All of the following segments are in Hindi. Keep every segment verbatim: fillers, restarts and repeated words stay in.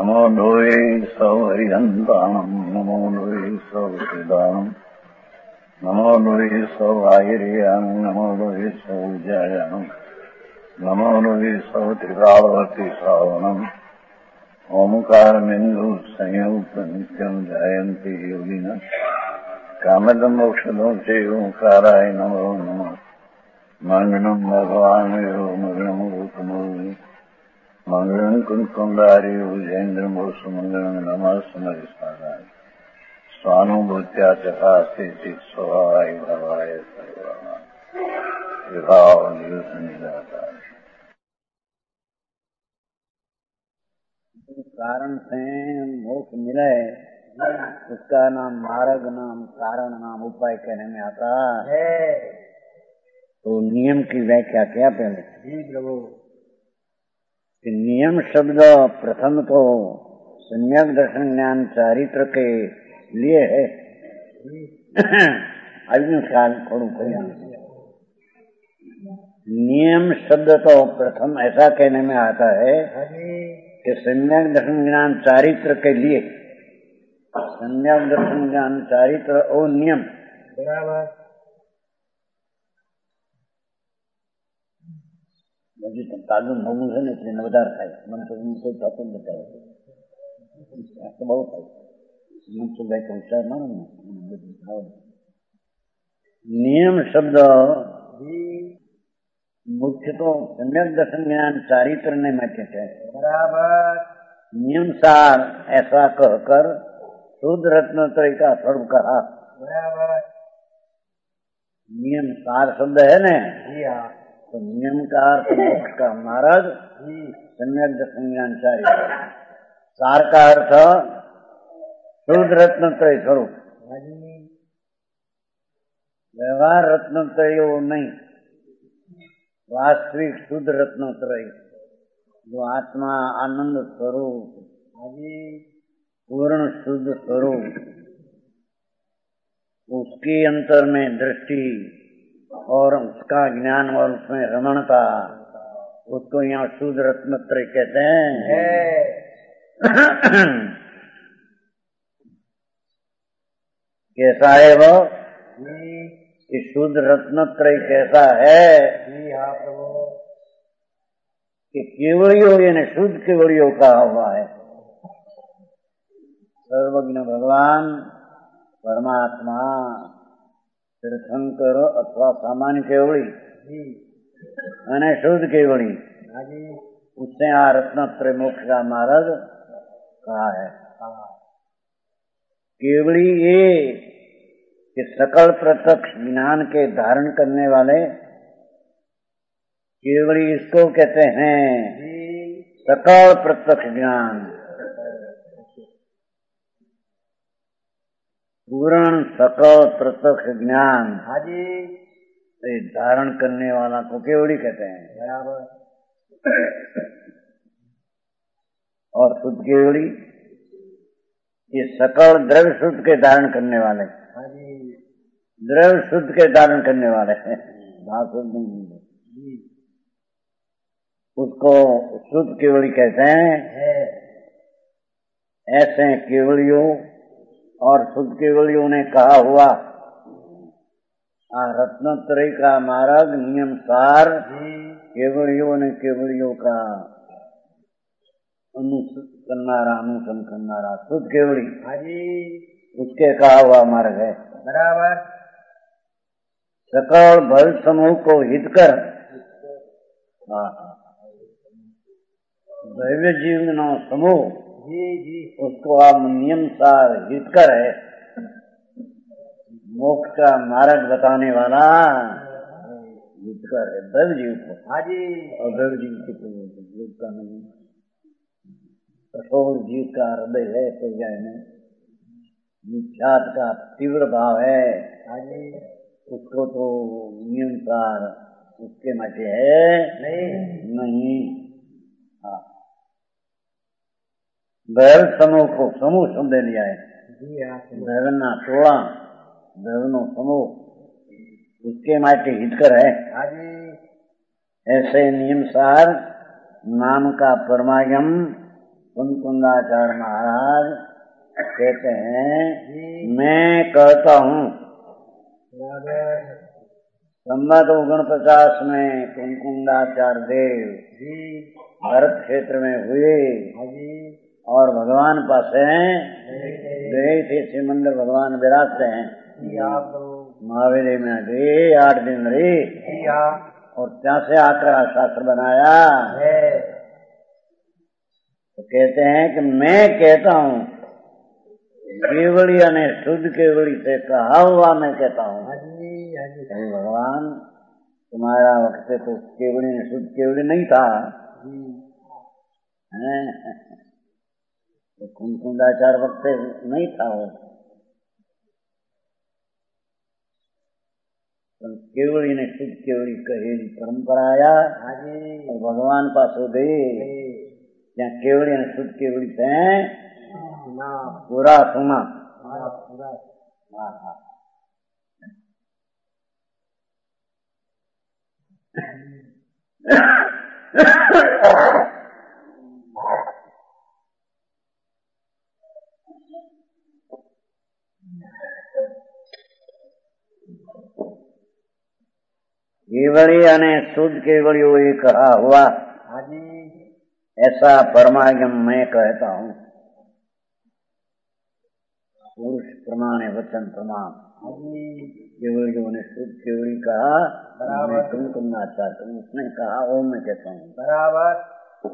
नमो लोये सौहरिहन्ताणम् नमो लोये सौहृदानम् नमो लोये सौहायिर्याम् नमो लोये सौजायाम् नमो लोये सौत्रिकावती श्रावणम् ओंकारमिन्दु संयुक्त नित्यम् जायन्ति योगिनः कामदम् मोक्षदम् च ओंकाराय नमो नमः मङ्गलम् भगवान् यो मङ्गलम् रूपमोहि मंगलम कुंकुंडारी उजेन्द्रम सुमंगलम नमः समरिसाराय स्वानुभूत्या चकास्ते चित स्वभावाय भवाय सर्वनाम विभाव निजाता। कारण से मोक्ष मिले उसका नाम मार्ग नाम कारण नाम उपाय कहने में आता है। तो नियम की व्याख्या क्या पहले? जी प्रभु। नियम शब्द प्रथम तो सम्यक दर्शन ज्ञान चारित्र के लिए है। अभी ख्याल थोड़ा करिए। नियम शब्द तो प्रथम ऐसा कहने में आता है कि सम्यक दर्शन ज्ञान चारित्र के लिए, सम्यक दर्शन ज्ञान चारित्र और नियम बराबर मुझे तो तालुम होगू है ना, इसलिए नवदार खाए मन तो उनको तो बताओ तो बहुत है मन तो भाई होशियार मानो ना। नियम शब्द मुख्य तो सम्यक दर्शन ज्ञान चारित्र ने माचे है बराबर। नियम सार ऐसा कहकर शुद्ध रत्न त्रय का स्वरूप कहा बराबर। नियम सार शब्द है ना, जी हाँ। तो नियम का अर्थ मोक्ष का मार्ग, सम्यक दर्शन ज्ञान चारित्र। सार का अर्थ शुद्ध रत्न त्रय स्वरूप। व्यवहार रत्न त्रय वो नहीं, वास्तविक शुद्ध रत्न त्रय जो आत्मा आनंद स्वरूप, पूर्ण शुद्ध स्वरूप, उसके अंतर में दृष्टि और उसका ज्ञान और उसमें रमणता, उसको यहाँ शुद्ध रत्नत्रय कहते हैं। कैसा है वो? कि शुद्ध रत्नत्रय कैसा है? जी हाँ प्रभु। कि केवलियों यानी शुद्ध केवलियों का हुआ है। सर्वज्ञ भगवान परमात्मा तीर्थंकर अथवा सामान्य केवड़ी मैंने शुद्ध केवड़ी, उससे यहाँ रत्नत्रय मोक्ष का मार्ग कहा है। केवड़ी ये कि सकल प्रत्यक्ष ज्ञान के धारण करने वाले केवड़ी इसको कहते हैं, सकल प्रत्यक्ष ज्ञान, पूर्ण सकल प्रत्यक्ष ज्ञान हाजी धारण करने वाला को केवड़ी कहते हैं बराबर। और शुद्ध केवड़ी ये सकल द्रव्य शुद्ध के धारण करने वाले, द्रव्य शुद्ध के धारण करने वाले उसको शुद्ध केवड़ी कहते हैं। ऐसे केवड़ियों और शुद्ध केवलियों ने कहा हुआ रत्नत्रय का मार्ग नियम सार केवलियों ने केवलियों का अनुसरण करनारा अनुसरण करनारा शुद्ध केवली उसके कहा हुआ मार्ग है बराबर। सकल भल समूह को हित कर दैव्य जीवन समूह जी जी उसको आप नियम सार हित कर है मोक्ष का मार्ग बताने वाला हित कर है दैव जीव को। हाँ जी। और दैव जीव के जीव का नहीं, कठोर जीव का हृदय है तो जाए मिथ्यात का तीव्र भाव है। हाँ जी। उसको तो नियम सार उसके मचे है नहीं नहीं। हाँ दैव समूह को समूह शब्द लिया है। दैवना टोला दैवनो समूह उसके माटे हितकर है। ऐसे नियम सार नाम का परमागम कुंकुंदाचार्य महाराज कहते हैं मैं कहता हूँ संवत ओगन पचास में कुंकुंदाचार्य देव भरत क्षेत्र में हुए और भगवान पास हैं गए थे। शिव मंदिर भगवान विराजते हैं। महावीर में गए आठ दिन रहे और ત્યાં से आकर शास्त्र बनाया। तो कहते हैं कि मैं कहता हूँ केवली ने शुद्ध केवली से कहा हुआ मैं कहता हूँ भगवान तुम्हारा वक्त तो केवली ने शुद्ध केवली नहीं था। तो कुंकुंदाचार वक्त नहीं था वो केवली ने शुद्ध केवली कहेली परंपरा आया और भगवान पास हो गए। क्या केवली ने शुद्ध केवली से पूरा सुना पूरा केवली अने शुद्ध केवली वो ये कहा हुआ ऐसा परमागम मैं कहता हूँ। पुरुष प्रमाण है वचन प्रमाण केवली ने शुद्ध केवली कहा मैं तुम करना चाहता हूँ। उसने कहा वो मैं कहता हूँ बराबर।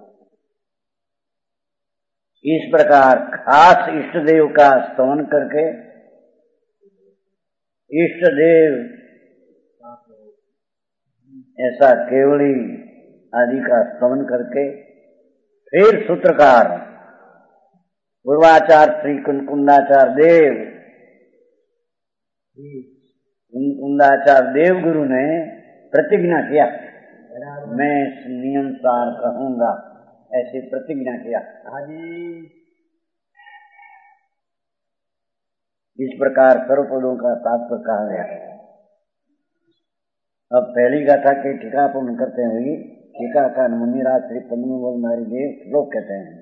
इस प्रकार खास इष्ट देव का स्तवन करके इष्ट देव ऐसा केवली आदि का स्तवन करके फिर सूत्रकार पूर्वाचार्य श्री कुंकुंदाचार्य देव कुंकुंदाचार्य देव गुरु ने प्रतिज्ञा किया मैं नियम सार कहूंगा ऐसी प्रतिज्ञा किया। इस प्रकार सर्वपदों का तात्पर्य कहा गया। अब पहली गाथा के टीका पूर्ण करते हुए टीका का मुनिराज श्री पद्मनाभ नारी देव श्लोक कहते हैं।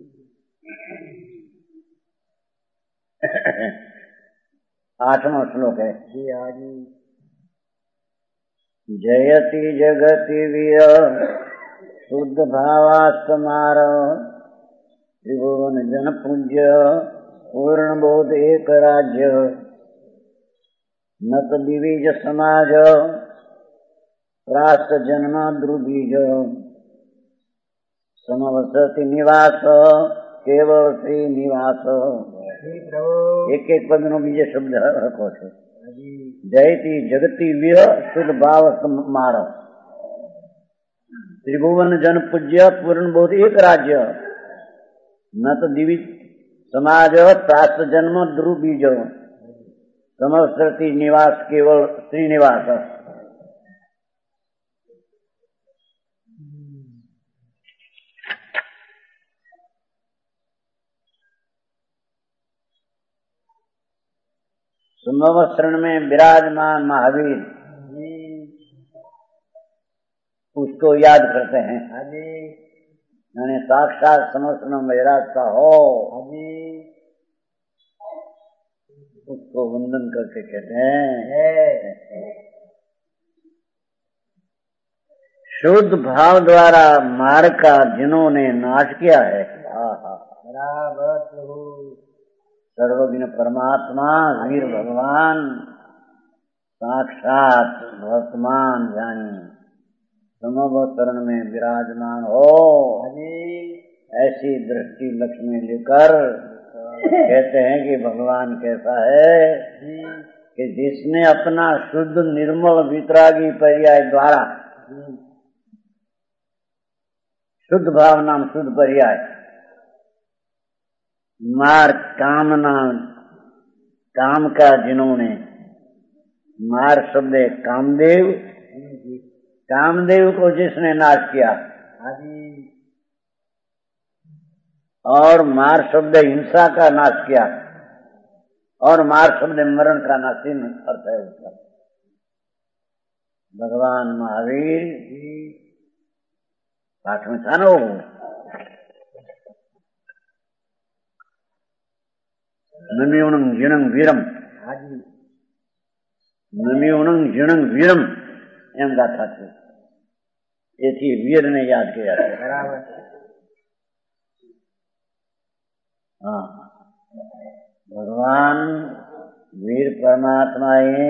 आठवां श्लोक है जयति जगति वीर शुद्ध भावास्तमार त्रिभुवन जन पूज्य पूर्ण बोध एक राज्य नत दिविज समाज राष्ट्र जन्म ध्रुबीज समवसति निवास केवल श्री निवास। एक एक पद नो बीजे शब्द रखो छो। जयति जगति वीर शुद्ध भाव मारो त्रिभुवन जन पूज्य पूर्ण बोध एक राज्य नत दिवि समाज राष्ट्र जन्म ध्रुबीज समवसति निवास केवल श्रीनिवास। सुमवस्रण में विराजमान महावीर उसको याद करते हैं। यानी साक्षात समवस्रण में विराजता हो उसको वंदन करके कहते हैं। शुद्ध भाव द्वारा मार्ग का जिन्होंने नाश किया है सर्वज्ञ परमात्मा वीर भगवान साक्षात वर्तमान जानी समवस्रण में विराजमान हो ऐसी दृष्टि लक्ष्मी लेकर कहते हैं कि भगवान कैसा है कि जिसने अपना शुद्ध निर्मल वितरागी पर्याय द्वारा शुद्ध भाव नाम शुद्ध पर्याय मार कामना काम का जिन्होंने मार शब्द कामदेव कामदेव को जिसने नाश किया और मार शब्द हिंसा का नाश किया और मार शब्द मरण का नाशीन अर्थ है उसका। भगवान महावीर पाठ में था ना वो નમ્યુણં જીણં વીરમ નમ્યુણં જીણં વીરમ એમ ગાથા છે. એથી વીરને યાદ કર્યા છે. બરાબર. હા, ભગવાન વીર પરમાત્માએ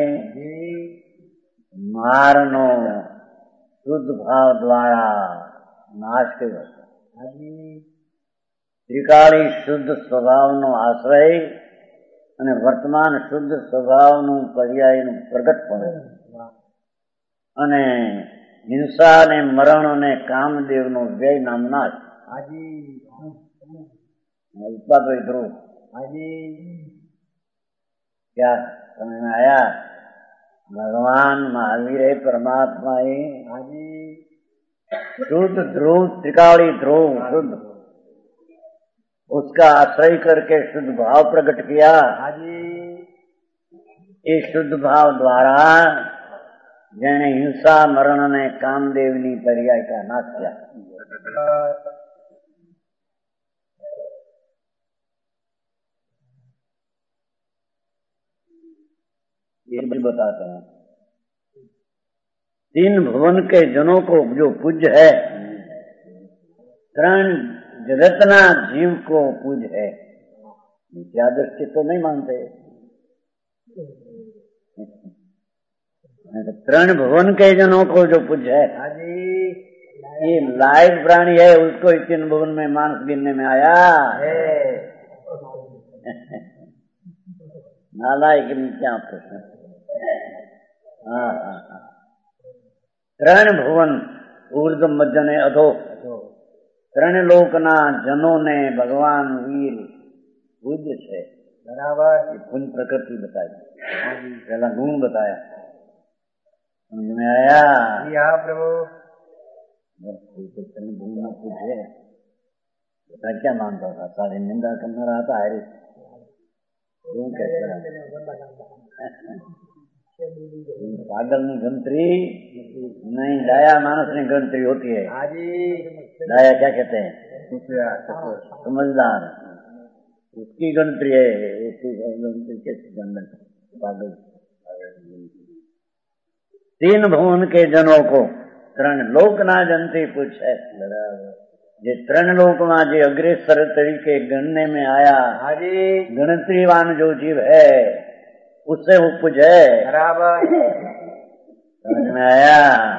મારનો શુદ્ધ ભાવ દ્વારા નાશ કર્યો છે. ત્રિકાળી શુદ્ધ સ્વભાવનો આશ્રય અને વર્તમાન શુદ્ધ સ્વભાવનું પર્યાયનું પ્રગટ પણ અને હિંસા ને મરણ અને કામદેવનો વ્યય નામના ઉત્પાદક ધ્રુવ क्या समझ में आया? भगवान महावीर परमात्मा ही शुद्ध ध्रुव त्रिकाली ध्रुव शुद्ध उसका आश्रय करके शुद्ध भाव प्रकट किया. इस शुद्ध भाव द्वारा जेने हिंसा मरण ने कामदेवनी पर्याय का नाश किया. ये भी बताते हैं. तीन भुवन के जनों को जो पूज्य है, त्रण जगतना जीव को पूज्य है. मिथ्या दृष्टि तो नहीं मानते. त्रण भुवन के जनों को जो पूज्य है, ये लाइव प्राणी है, उसको तीन भुवन में मानस गिनने में आया है. नालायक क्या प्रश्न. हाँ हाँ हाँ. ત્રણ ભુવન ઉર્ધ મધ્ય ને અધો ત્રણ લોકના જનોને ભગવાન વીર પૂજ્ય છે. બરાબર. પુण्य प्रकृति बताई, पहला गुण बताया. समझ में आया? हाँ प्रभु. भूल न पूछे बता क्या मानता था? सारी निंदा करना रहा था. अरे क्यों कहता पागल ની गणतरी नहीं, दया मानस की गणतरी होती है. दया क्या कहते हैं? समझदार, उसकी गणतरी है. उसकी गणतरी कैसे जानना? पागल. तीन भुवन के जनों को त्रण लोक ना जनती पूछ है. જે ત્રણ લોકમાં જે અગ્રેસર તરીકે ગણने में आया, गणतरीवान जो जीव है उससे वो पूज है. बराबर. समझ में आया?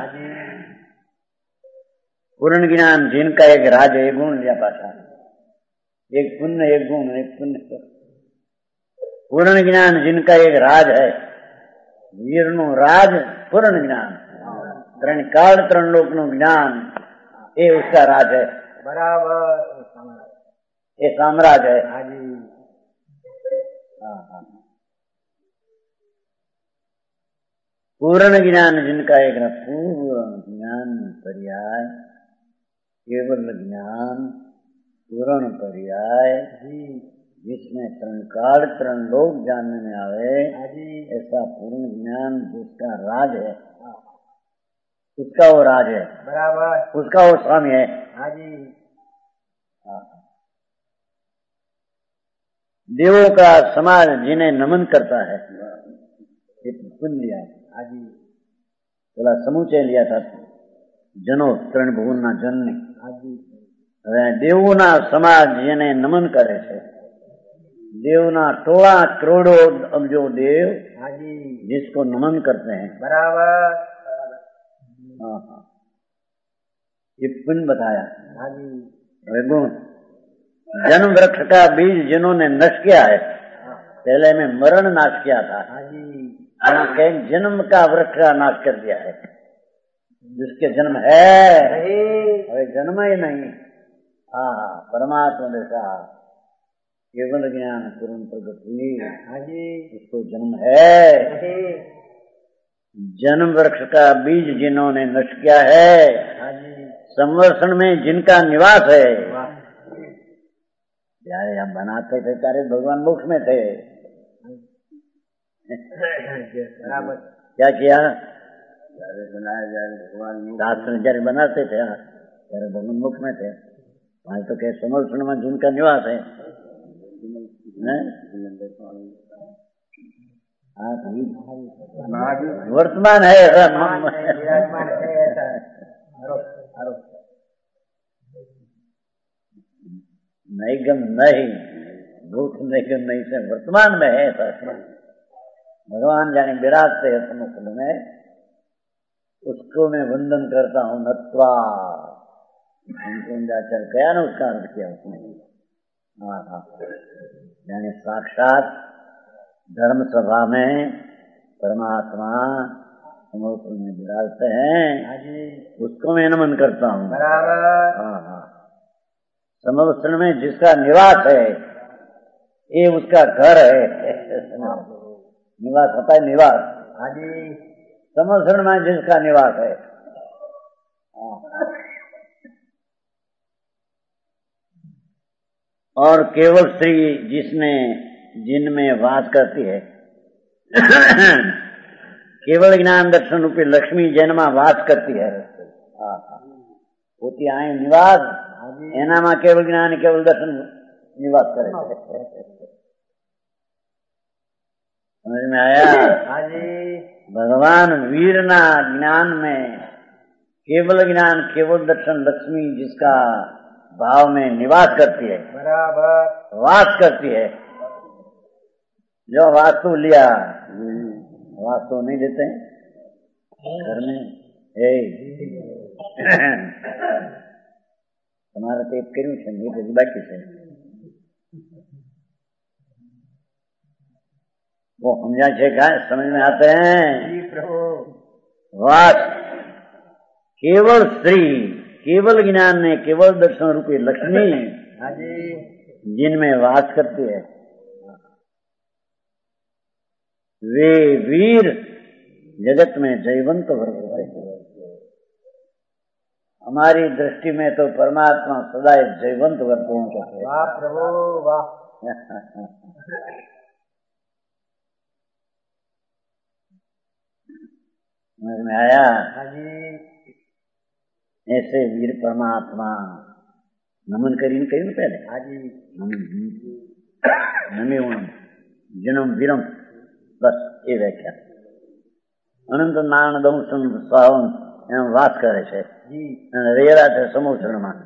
पूर्ण ज्ञान जिनका एक राज है, गुण लिया पाता. एक पुण्य एक गुण एक पुण्य. पूर्ण ज्ञान जिनका एक राज है, वीर નું राज पूर्ण ज्ञान. ત્રણ કાળ ત્રણ લોક નું જ્ઞાન એ उसका राज है. बराबर. ये साम्राज्य है. हाँ जी. हाँ हाँ. पूर्ण ज्ञान जिनका एक पूर्ण ज्ञान पर्याय, केवल ज्ञान पूर्ण पर्याय, जिसमें त्रण काल त्रण लोग जानने में आवे, ऐसा पूर्ण ज्ञान जिसका राज है, उसका वो राज है. बराबर. उसका वो स्वामी है. हाँ जी. देवों का समाज जिन्हें नमन करता है, पुण्य लिया. आजी પેલા સમુચય લ્યા था જનો ત્રણ ભુવનના જનને. હવે દેવોના સમાજ જેને નમન કરે છે, દેવના ટોળા કરોડો અબજો દેવ जिसको नमन करते हैं. बराबर. हाँ हाँ. ये पुण्य बताया. गुण जन्म वृक्ष का बीज जिन्होंने नष्ट किया है, पहले में मरण नाश किया था, के जन्म का वृक्ष का नाश कर दिया है. जिसके जन्म है अरे जन्म ही नहीं. हाँ हाँ. परमात्मा देखा केवल ज्ञान पूर्ण प्रगट हुई, उसको जन्म है. जन्म वृक्ष का बीज जिन्होंने नष्ट किया है, संवर्षण में जिनका निवास है. यार हम बनाते थे तारे भगवान मोक्ष में थे. क्या किया? बनाया जाए भगवान शास्त्र जયારે बनाते थे ત્યારે भगवान मुख में थे. वहां तो क्या संवर्षण में जिनका निवास है, वर्तमान है ऐसा नैगम नहीं, भूत नैगम नहीं से वर्तमान में है ऐसा। भगवान जाने विराजते है समुद्र में, उसको मैं वंदन करता हूँ। नत्वा चल गया ना, उसका अर्थ किया उसने। हाँ हाँ, यानी साक्षात धर्म सभा में परमात्मा समुद्र में विराजते हैं, उसको मैं नमन करता हूँ। हाँ हाँ, समुद्र में जिसका निवास है, ये उसका घर है। निवास होता है निवास। हाँ जी, समुद्र में जिसका निवास है। और केवल स्त्री जिसने जिनमें वास करती है, केवल ज्ञान दर्शन रूपी लक्ष्मी जन्मा वास करती है। होती आए निवास, एना केवल ज्ञान केवल दर्शन निवास करे। समझ में आया? हाँ जी। भगवान वीरना ज्ञान में केवल ज्ञान केवल दर्शन लक्ष्मी जिसका भाव में निवास करती है, बराबर वास करती है। जो वास्तु लिया, वास्तु नहीं देते घर में। ए તમારે તે કર્યું છે ને, એ બાકી છે, वो समझा छे क्या? समझ में आते हैं? वास केवल स्त्री केवल ज्ञान ने केवल दर्शन रूपी लक्ष्मी जिनमें वास करती है, वे वीर जगत में जयवंत वर्ग होते हैं। हमारी दृष्टि में तो परमात्मा सदा जयवंत वर्गों का है। वाह प्रभु वाह। समझ में आया? ऐसे वीर परमात्मा नमन करीन कही पहले। नमे उणम जन्म वीरम, बस ये व्याख्या। अनंत नारायण दंशन स्वावन એમ વાત કરે છે, રેરા છે સમુદ્રમાં,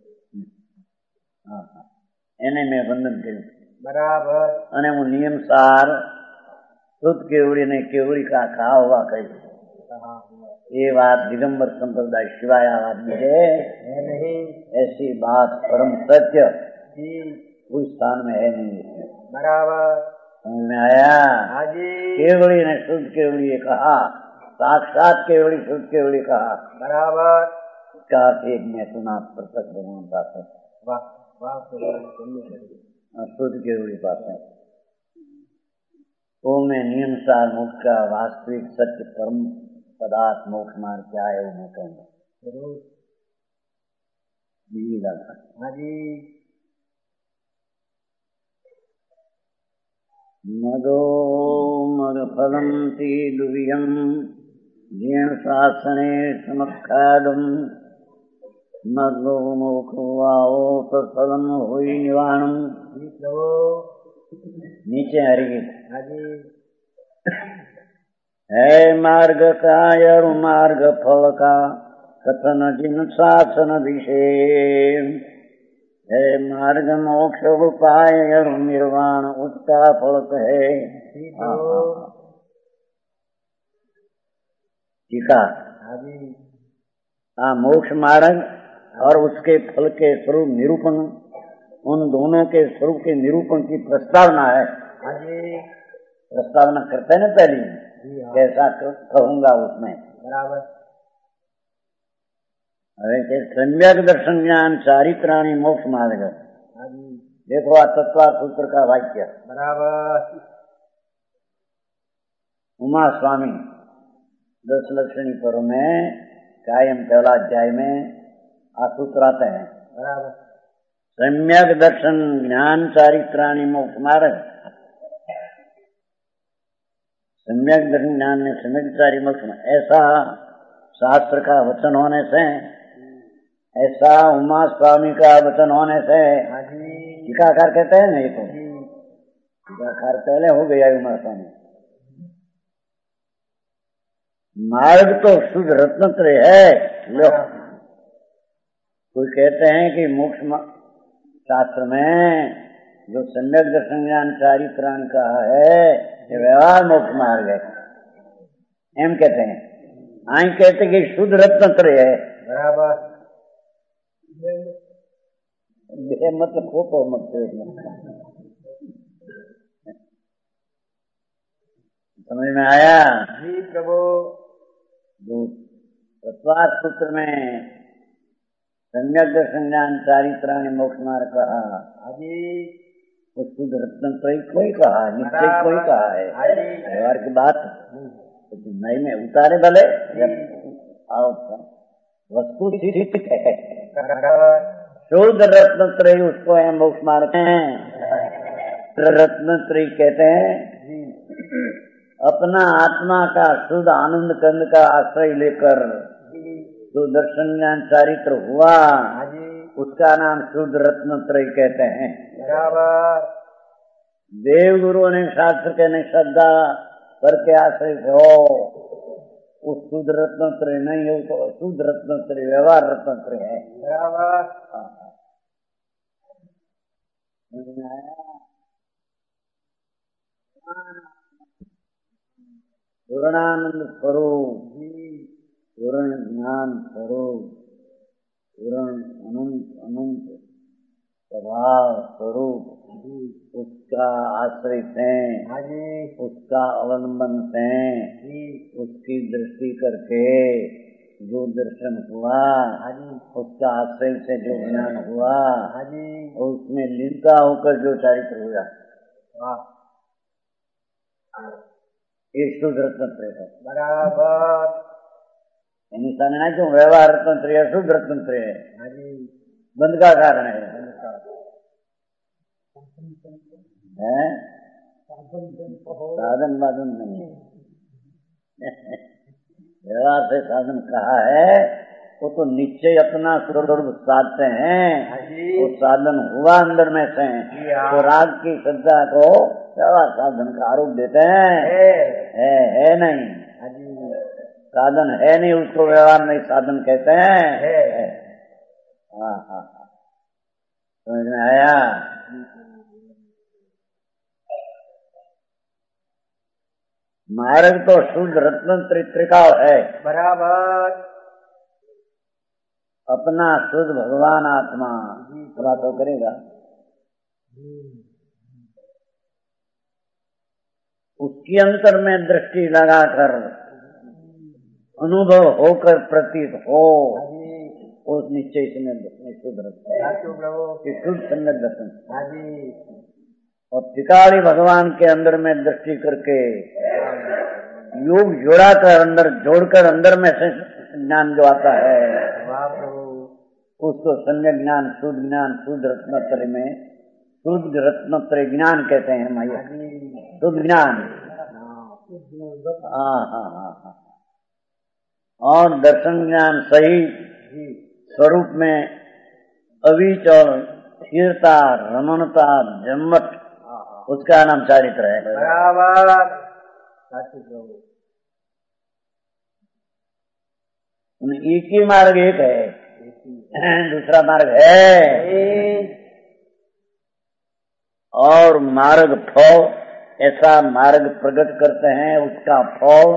એને મેં વંદન કર્યું, બરાબર। અને હું નિયમસાર શુદ્ધ કેવડી ને કેવડી કા ખા હોવા કહી, ये बात दिगंबर संप्रदाय शिवाय आदमी है नहीं, ऐसी बात परम सत्य कोई स्थान में है नहीं, बराबर। समझ में आया? केवड़ी ने शुद्ध केवड़ी कहा, साक्षात केवड़ी शुद्ध केवड़ी कहा, बराबर। इसका एक में सुना प्रत्यक्ष भगवान पास है, शुद्ध केवड़ी पास है। वो में नियमसार मोक्ष का वास्तविक सत्य परम पदार्थ मोक्ष मार्ग क्या है वो मैं कहूँगा जरूर। हाँ जी। मदो मद फलम ती दुर्यम जीर्ण शासने समखादम मदो मोक्षवाओ तत्फलम हुई निवाणम। नीचे हरिगीत। हाँ जी। है मार्ग का यर मार्ग फल का कथन जिन शासन विषय, है मार्ग मोक्ष उपाय यर निर्वाण उसका फल है। टीका। हाँ, मोक्ष मार्ग और उसके फल के स्वरूप निरूपण, उन दोनों के स्वरूप के निरूपण की प्रस्तावना है। प्रस्तावना करते हैं ना पहले, कैसा कहूंगा उसमें, बराबर। अरे सम्यक दर्शन ज्ञान चारित्राणी मोक्ष मार्ग, देखो आ तत्वा सूत्र का वाक्य, बराबर। उमा स्वामी दस लक्षणी पर्व में कायम पहला अध्याय में आ सूत्र आते हैं, बराबर। सम्यक दर्शन ज्ञान चारित्राणी मोक्ष मार्ग, सम्यक दर्शन ज्ञान ने सम्यक चारि मोक्ष, ऐसा शास्त्र का वचन होने से, ऐसा उमा स्वामी का वचन होने से, टीकाकार कहते हैं नहीं तो खैर पहले हो गया उमरता में। मार्ग तो शुद्ध रत्नत्रय है। लो, कोई कहते हैं कि मोक्ष शास्त्र में जो सम्यक दर्शन ज्ञान चारि प्राण कहा है ये व्यवहार मोक्ष मार्ग है, एम कहते हैं। आई कहते कि शुद्ध रत्नत्रय है। बराबर। मतलब खोटो मत समझ में आया? जी प्रभु। तत्वात् सूत्र में सम्यक दर्शन ज्ञान चारि प्राणी मोक्ष मार्ग कहा। अजी वो शुद्ध रत्नत्रय कोई कहा, निश्चय कोई कहा है। व्यवहार की बात नहीं में उतारे भले वस्तु ठीक है। शुद्ध रत्नत्रय उसको है मोक्ष मार्ग है। रत्नत्रय कहते हैं अपना आत्मा का शुद्ध आनंद कंद का आश्रय लेकर जो दर्शन ज्ञान चारित्र हुआ उसका नाम शुद्ध रत्नत्रय कहते हैं। बराबर। देव गुरुओं ने शास्त्र के ने श्रद्धा करके आश्रय हो उस शुद्ध रत्नत्रय नहीं हो तो शुद्ध रत्नत्रय व्यवहार रत्नत्रय है। बराबर। पूर्णानंद स्वरूप, पूर्ण ज्ञान स्वरूप, पूर्ण अनंत अनंत स्वभाव स्वरूप उसका आश्रित हैं, उसका अवलंबन हैं, उसकी दृष्टि करके जो दर्शन हुआ उसका आश्रय से जो ज्ञान हुआ उसमें लीनता होकर जो चारित्र हुआ ये शुद्ध रत्नत्रय है। बराबर। इंसान ना क्यों व्यवहार रत्नत्रय शुद्ध रत्नत्रय है। बंद का कारण है, है? साधन वाधन नहीं व्यवहार से साधन कहा है वो तो निश्चय अपना स्वरूप साधते हैं। वो साधन हुआ अंदर में से तो राग की श्रद्धा को व्यवहार साधन का आरोप देते हैं। है, है, है नहीं साधन है नहीं उसको व्यवहार नहीं साधन कहते हैं। हाँ हाँ समझ में आया? मार्ग तो शुद्ध रत्नत्रय त्रिकाल है। बराबर। अपना शुद्ध भगवान आत्मा थोड़ा तो करेगा उसकी अंतर में दृष्टि लगाकर अनुभव होकर प्रतीत हो उस निश्चय से शुद्ध रत्न शुद्ध सम्यक दर्शन और त्रिकाली भगवान के अंदर में दृष्टि करके योग जोड़ा कर अंदर जोड़कर अंदर में से ज्ञान जो आता है उसको सम्यक ज्ञान शुद्ध ज्ञान शुद्ध रत्नत्रय में शुद्ध रत्नत्रय ज्ञान कहते हैं। माया शुद्ध ज्ञान। हाँ हाँ हाँ और दर्शन ज्ञान सही स्वरूप में अविच और स्थिरता रमणता जन्मत उसका नाम चारित्र है। बराबर। एक ही मार्ग एक है, दूसरा मार्ग है और मार्ग फल ऐसा मार्ग प्रकट करते हैं उसका फल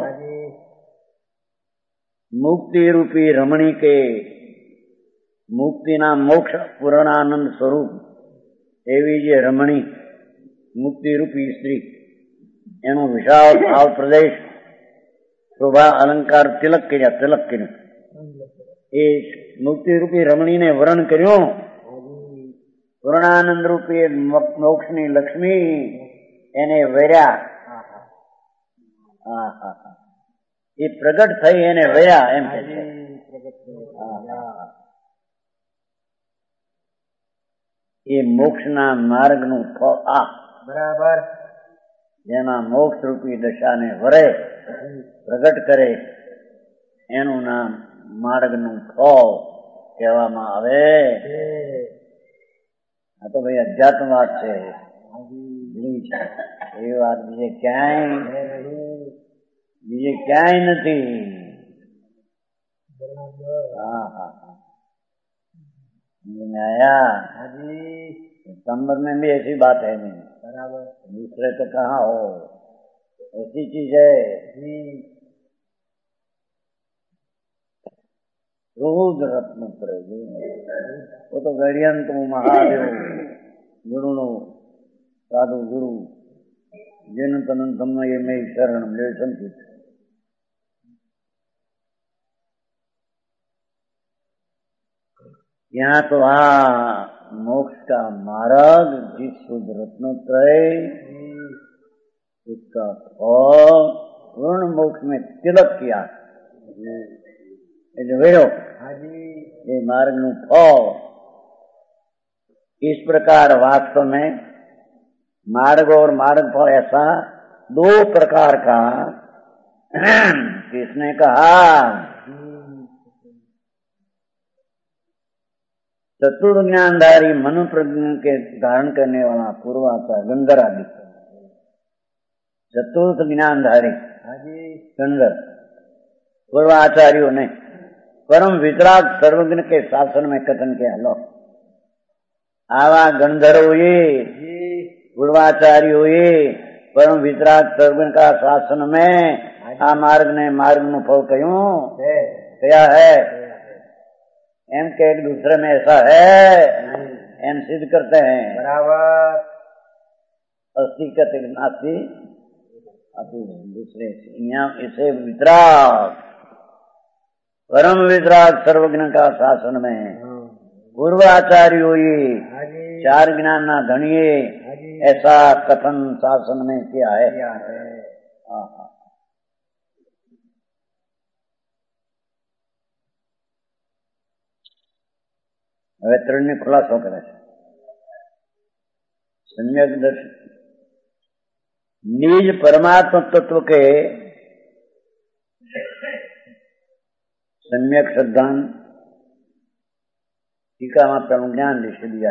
मुक्ति रूपी रमणी के मुक्ति नाम मोक्ष पूर्णानंद स्वरूप एवी जे रमणी मुक्ति रूपी स्त्री एनो विशाल भाव प्रदेश शोभा अलंकार तिलक के तिलक के ये मुक्ति रूपी रमणी ने वर्ण कर्यो पूर्णानंद रूपी मोक्ष नी लक्ष्मी एने वेर्या ये प्रगट थई एने वेया एम ये मोक्ष ना मार्ग नु फल आ बराबर जेना मोक्ष रूपी दशा ने वरे प्रगट करे एनु नाम मार्ग नु फल कहेवामां आवे। आ तो भाई अध्यात्मवाद छे। બ્લીચ એ વાત બીજે ક્યાંય બીજે ક્યાંય નથી. हाँ हाँ हाँ आया संबर में भी ऐसी बात है नहीं बराबर. दूसरे तो कहाँ हो, ऐसी चीज है. रोज रत्न करेगी वो तो गड़ियंत महादेव गुरु नो साधु गुरु जिन तन तम ये में शरण ले संचित. यहाँ तो आ मोक्ष का मार्ग जिस शुद्ध रत्नोत्रय उसका फल पूर्ण मोक्ष में तिलक किया ये मार्ग नु फल. इस प्रकार वास्तव में मार्ग और मार्ग फल ऐसा दो प्रकार का किसने कहा. चतुर ज्ञानधारी मनु प्रज्ञा के धारण करने वाला पूर्वाचार गंधर आदि. चतुर्थ ज्ञानधारी गंधर पूर्वाचार्यों ने परम वितराग सर्वज्ञ के शासन में कथन किया. लो आवा गंधर्व ये पूर्वाचार्यो ये परम वितराग सर्वज्ञ का शासन में आ मार्ग ने मार्ग नु फल क्यों क्या है एम के एक दूसरे में ऐसा है एम सिद्ध करते हैं बराबर. अस्थि कहते नास्ति दूसरे यहाँ इसे वितराग परम वितराग सर्वज्ञ का शासन में पूर्वाचार्यो ये चार ज्ञान ना धनिये ऐसा कथन शासन में किया है. હવે ત્રણને ખુલાસો કરે છે. सम्यक दर्शन निज परमात्म तत्व के सम्यक सिद्धांत टीका में परम ज्ञान लिख दिया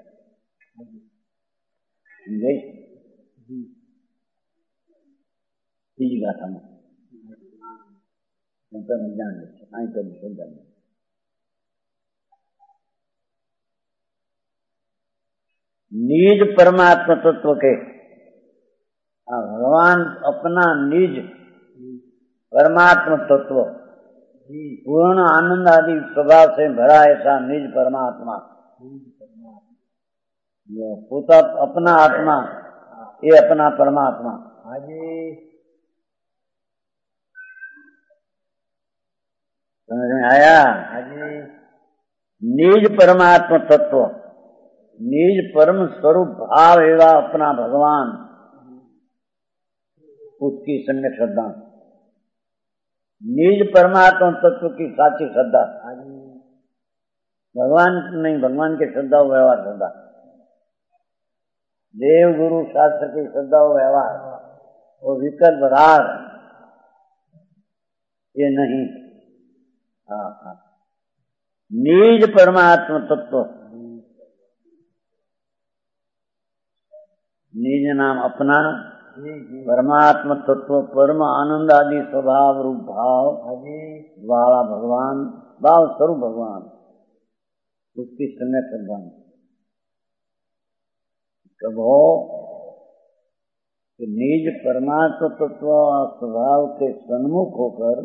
तीज गाथा में परम ज्ञान लिख आई कर सिद्धांत निज परमात्मा तत्व के भगवान अपना निज परमात्मा तत्व पूर्ण आनंद आदि स्वभाव से भरा ऐसा निज परमात्मा जो पोता अपना आत्मा ये अपना परमात्मा. समझ में आया. निज परमात्मा तत्व निज परम स्वरूप भाव एवं अपना भगवान उसकी सम्यक श्रद्धा. निज परमात्मा तत्व की साची श्रद्धा भगवान नहीं भगवान की श्रद्धा हो व्यवहार श्रद्धा. देव गुरु शास्त्र की श्रद्धा हो व्यवहार और विकल्प राग ये नहीं. हाँ हाँ निज परमात्मा तत्व निज नाम अपना परमात्मा तत्व परम आनंद आदि स्वभाव रूप भाव वाला भगवान भाव स्वरूप भगवान उसकी सम्यक श्रद्धा. कब हो कि निज परमात्मा तत्व स्वभाव के सन्मुख होकर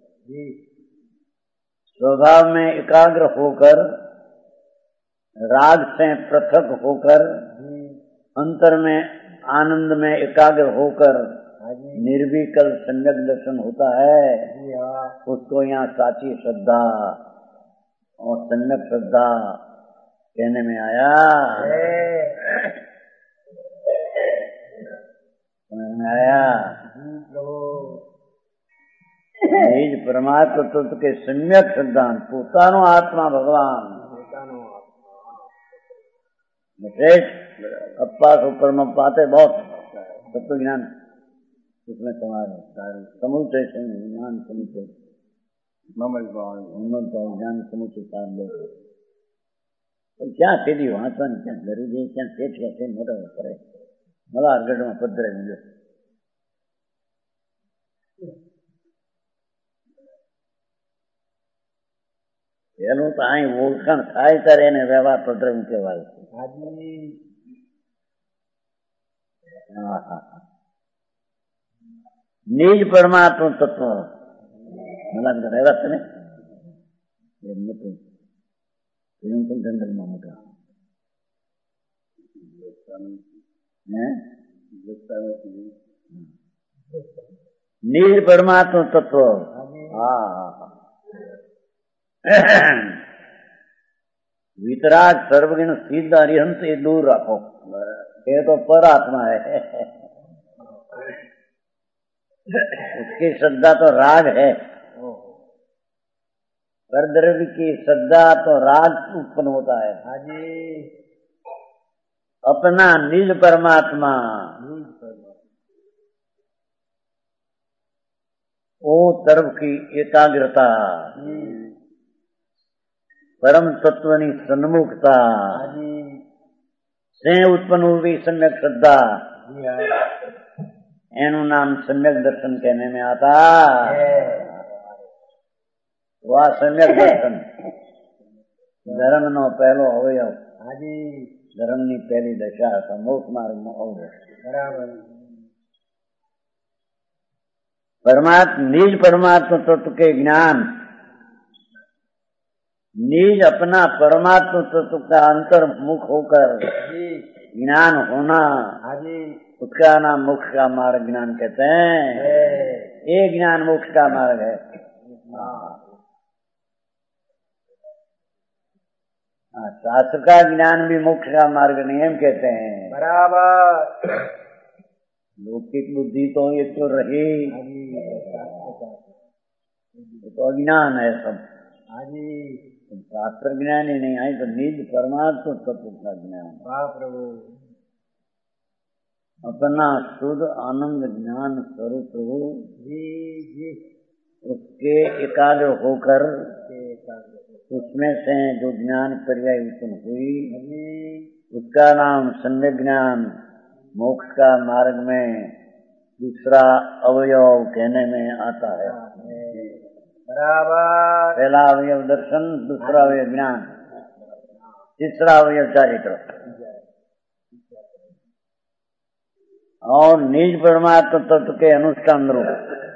स्वभाव में एकाग्र होकर राग से पृथक होकर अंतर में आनंद में एकाग्र होकर निर्विकल सम्यक दर्शन होता है. उसको यहाँ साची श्रद्धा और सम्यक श्रद्धा कहने में आया. समझ में आया. निज परमात्मा तत्व के सम्यक सिद्धांत पोतानो आत्मा भगवान अप्पा सुपर में पाते बहुत तत्व ज्ञान उसमें तुम्हारे समुचे ज्ञान समुचे ज्ञान समुचे क्या सीधी वाँचन क्या गरीबी क्या सेठ कैसे मोटा करे मल्हारगढ़ में पधरे मुझे પેલું તો અહીં ઓળખાણ થાય ત્યારે એને વ્યવહાર પધરમ કહેવાય. નિજ પરમાત્મ તત્વ મલ્હારગઢ આવ્યા તમે એમ નતું એમ પણ જંગલમાં મોટા નિજ પરમાત્મ તત્વ. હા वितराग सर्वगुण सिद्ध अरिहंत ये दूर रखो, ये तो पर आत्मा है. उसकी श्रद्धा तो राग है. पर द्रव्य की श्रद्धा तो राग उत्पन्न होता है. अपना निज परमात्मा वो तरफ की एकाग्रता, परम तत्वनी सन्मुखता से उत्पन्न हुई सम्यक श्रद्धा, एनु नाम सम्यक दर्शन कहने में आता. वह सम्यक दर्शन धर्म नो पहलो अवयव, धर्म नी पहली दशा मोक्ष मार्ग में अवयव. परमात्मा निज परमात्मा तत्व के ज्ञान, निज अपना परमात्मा तत्व का अंतर्मुख होकर ज्ञान होना, उसका नाम मोक्ष का मार्ग ज्ञान कहते हैं. ये ज्ञान मोक्ष का मार्ग है. शास्त्र का ज्ञान भी मोक्ष का मार्ग नियम कहते हैं. बराबर. लौकिक बुद्धि तो ये तो रही, तो अज्ञान है सब. शास्त्र ज्ञान ही नहीं आई तो निज परमात्मा तत्व का ज्ञान. प्रभु अपना शुद्ध आनंद ज्ञान स्वरूप जी जी उसके एकाग्र होकर उसमें से जो ज्ञान पर्याय उत्पन्न हुई उसका नाम सम्यक ज्ञान मोक्ष का मार्ग में दूसरा अवयव कहने में आता है. बराबर. पहला अवयव दर्शन, दूसरा अवयव ज्ञान, तीसरा अवयव चारित्र. और निज परमात्मा तत्व के अनुष्ठान रूप.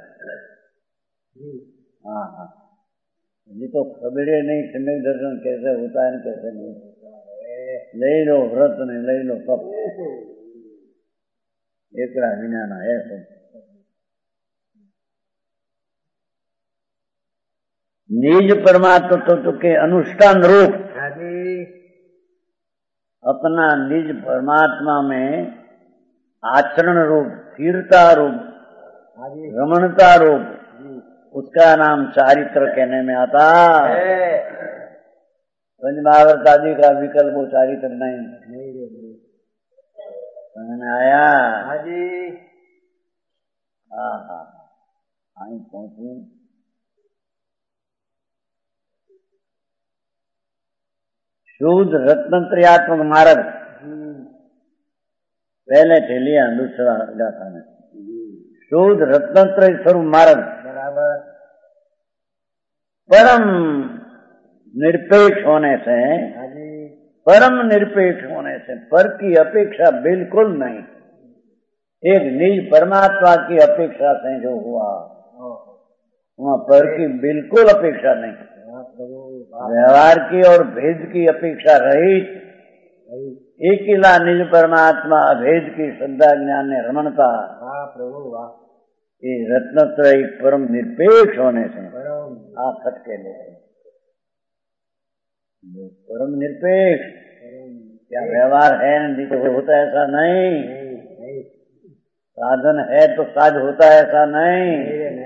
हाँ हाँ ये तो खबरे नहीं सम्यक दर्शन कैसे होता है कैसे नहीं. ले लो व्रत नहीं ले लो सब एक विज्ञान है सब. निज परमात्मा तत्व के अनुष्ठान रूप अपना निज परमात्मा में आचरण रूप, स्थिरता रूप, रमणता रूप, उसका नाम चारित्र कहने में आता है. पंचमहावर्त आदि का विकल्प वो चारित्र नहीं. समझ में आया? हाँ हाँ आई पहुंचू. शुद्ध रत्नत्रयात्मक मार्ग पहले थे लिया, दूसरा गाथा में शुद्ध रत्नत्रय स्वरूप मार्ग. बराबर. परम निरपेक्ष होने से, परम निरपेक्ष होने से पर की अपेक्षा बिल्कुल नहीं. एक निज परमात्मा की अपेक्षा से जो हुआ वहाँ पर की बिल्कुल अपेक्षा नहीं. व्यवहार की और भेद की अपेक्षा रहित एक किला निज परमात्मा अभेद की श्रद्धा ज्ञान ने रमणता. प्रभु वाह. ये रत्नत्रय परम निरपेक्ष होने से आप खटके ले परम निरपेक्ष. क्या व्यवहार है नहीं तो होता ऐसा नहीं, साधन है तो साध होता ऐसा नहीं.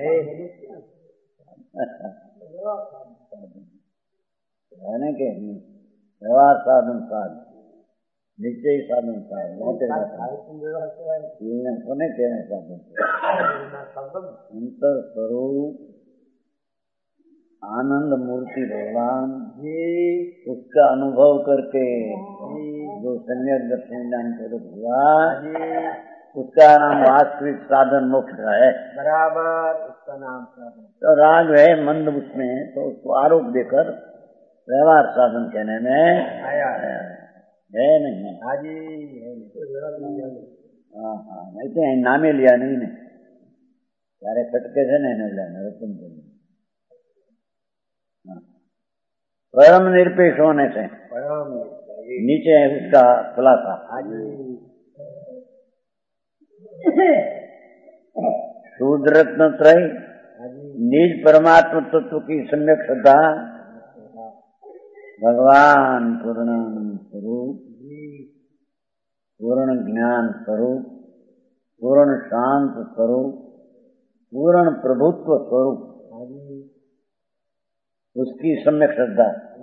है के व्यवहार साधन साध निश्चय साधन साध मोटे कोने कहने साधन अंतर स्वरूप आनंद मूर्ति भगवान जी उसका अनुभव करके जो सम्यक दर्शन ज्ञान स्वरूप हुआ उसका नाम वास्तविक साधन मोक्ष है। बराबर, उसका नाम साधन। तो राग है मंद उसमें, तो उसको आरोप देकर व्यवहार साधन कहने में आया है नहीं। हाजी हाँ हाँ, नहीं तो नामे लिया नहीं ने ત્યારે કટકે છે ને એને લઈને રતન परम निरपेक्ष होने से नीचे है उसका खुलासा। शूद्र रत्न त्रय, निज परमात्म तत्व की सम्यक श्रद्धा, भगवान पूर्ण स्वरूप, पूर्ण ज्ञान स्वरूप, पूर्ण शांत स्वरूप, पूर्ण प्रभुत्व स्वरूप, उसकी सम्यक श्रद्धा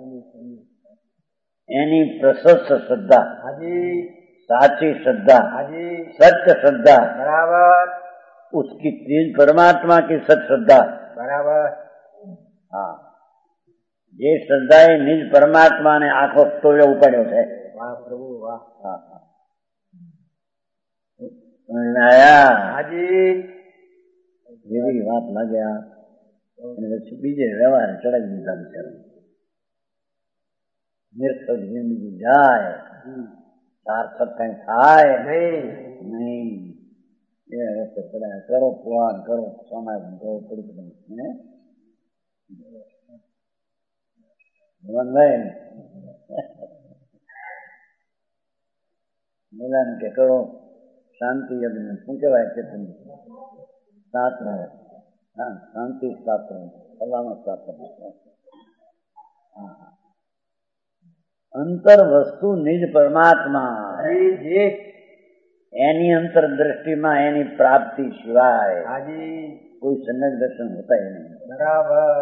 यानी प्रशस्त श्रद्धा, साची श्रद्धा, सत्य श्रद्धा, बराबर, उसकी तीन परमात्मा की सत्य श्रद्धा, बराबर। हाँ, ये श्रद्धा है निज परमात्मा ने आंखों तो उपाड़ो है। वाह प्रभु वाह। हाँ हाँ, आया हाजी જેવી વાત લાગ્યા પછી બીજે વ્યવહાર ચડાવી દીધા બિચારા નિર્થક જિંદગી જાય સાર્થક કઈ થાય नहीं નહીં એ રસ્તે ચડાય કરો પુરાણ કરો સમાજ કરો પડી ભગવાનભાઈ બોલાને કે કરો શાંતિ યજ્ઞ શું કહેવાય છે તમે साथ में हाँ शांति साथ में सलामत साथ में अंतर वस्तु निज परमात्मा जी जी एनी अंतर दृष्टि में एनी प्राप्ति सिवाय हाजी कोई सम्यक दर्शन होता ही नहीं। बराबर,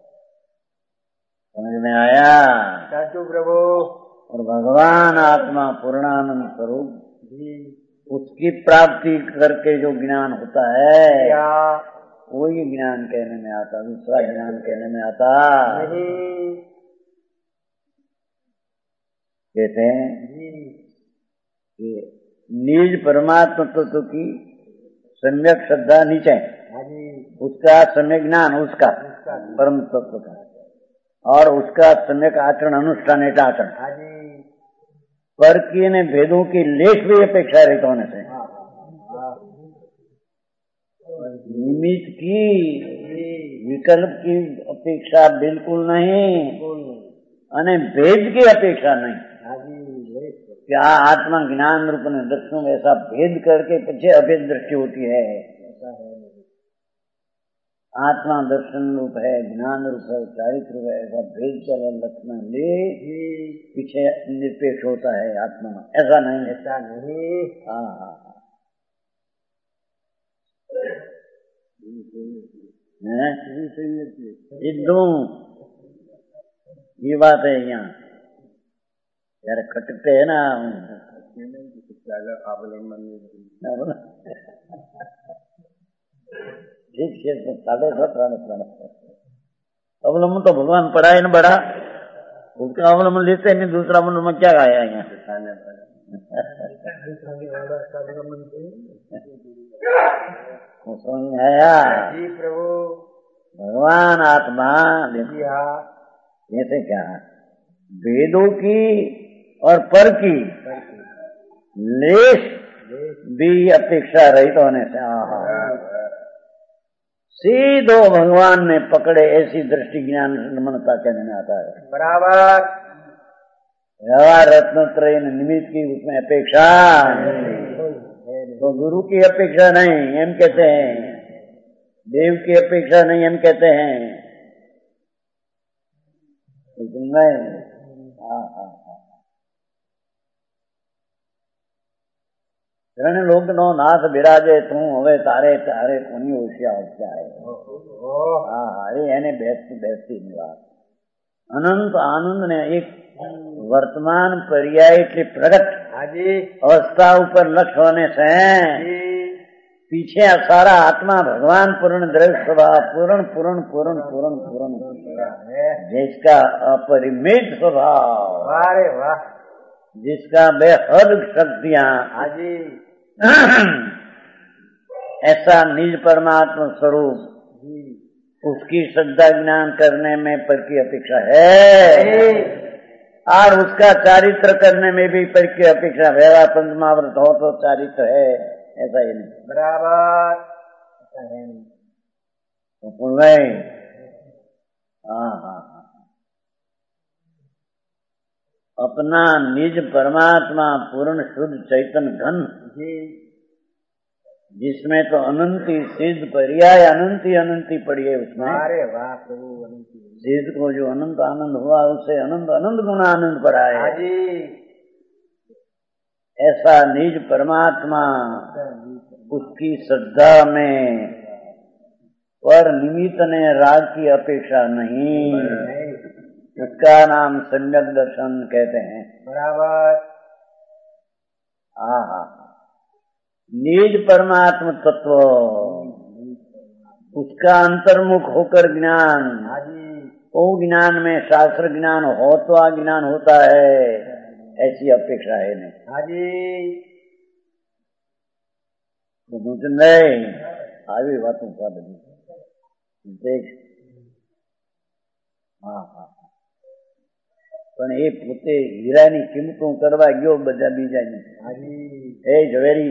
समझ में आया साचू प्रभु। और भगवान आत्मा पूर्णानंद स्वरूप जी उसकी प्राप्ति करके जो ज्ञान होता है क्या वही ज्ञान कहने में आता, दूसरा ज्ञान कहने में आता नहीं। कहते हैं कि निज परमात्मा तत्व की सम्यक श्रद्धा नीचे, उसका सम्यक ज्ञान उसका परम तत्व का, और उसका सम्यक आचरण अनुष्ठान एटा आचरण पर की ने भेदों की लेश भी अपेक्षा रहित होने से निमित्त की विकल्प की अपेक्षा बिल्कुल नहीं, अने भेद की अपेक्षा नहीं। क्या आत्मा ज्ञान रूप ने दर्शन ऐसा भेद करके पीछे अभेद दृष्टि होती है। आत्मा दर्शन रूप है, ज्ञान रूप है, चारित्र रूप है, ऐसा भेद कर लक्षण ले पीछे निरपेक्ष होता है आत्मा, ऐसा नहीं, ऐसा नहीं। हाँ हाँ एकदम ये बात है। यहाँ यार खटकते है ना ठीक है, साढ़े सत्रह अवलंबन तो भगवान पढ़ाए न बड़ा, उसका अवलंबन लेते नहीं, दूसरा मन में क्या गाया यहाँ समझ में आया जी प्रभु। भगवान आत्मा जैसे क्या वेदों की और पर की लेश भी अपेक्षा रहित होने से सीधो भगवान ने पकड़े, ऐसी दृष्टि ज्ञान मनता कहने में आता है। बराबर, व्यवहार रत्नत्रय निमित्त की उसमें अपेक्षा तो गुरु की अपेक्षा नहीं एम कहते हैं, देव की अपेक्षा नहीं एम कहते हैं। हाँ हाँ रण लोक नो नाथ बिराजे तू हवे तारे तारे कोनी होशियार क्या है। हाँ हाँ ये एने बेहती बेहती बात अनंत आनंद ने एक वर्तमान पर्याय की प्रगट अवस्था ऊपर लक्ष्य होने से पीछे सारा आत्मा भगवान पूर्ण द्रव्य स्वभाव पूर्ण पूर्ण पूर्ण पूर्ण पूर्ण जिसका अपरिमित स्वभाव। अरे वाह, जिसका बेहद शक्तियां हाँ जी ऐसा निज परमात्मा स्वरूप जी उसकी श्रद्धा ज्ञान करने में पर की अपेक्षा है और उसका चारित्र करने में भी पर की अपेक्षा व्यवहार पंचमावृत हो तो चारित्र है, ऐसा ही नहीं बराबर ऐसा है नहीं। तो बोल रहे हाँ हाँ हाँ अपना निज परमात्मा पूर्ण शुद्ध चैतन्य घन जी जिसमें तो अनंती सिद्ध पर्याय अनंती अनंती पड़ी है उसमें। अरे वाह प्रभु अनंती सिद्ध को जो अनंत आनंद हुआ उससे अनंत अनंत गुना आनंद पड़ा है। हाँ जी ऐसा निज परमात्मा उसकी श्रद्धा में पर निमित्त ने राग की अपेक्षा नहीं, उसका नाम सम्यक दर्शन कहते हैं। बराबर हाँ हाँ निज परमात्म तत्व उसका अंतर्मुख होकर ज्ञान, हाँ जी वो ज्ञान में शास्त्र ज्ञान हो तो ज्ञान होता है, ऐसी अपेक्षा है नहीं। हाँ जी तो नहीं આવી વાતો છે બધી દેખ હા હા પણ એ પોતે હીરાની કિંમતો કરવા ગયો બધા બીજા ને એ ઝવેરી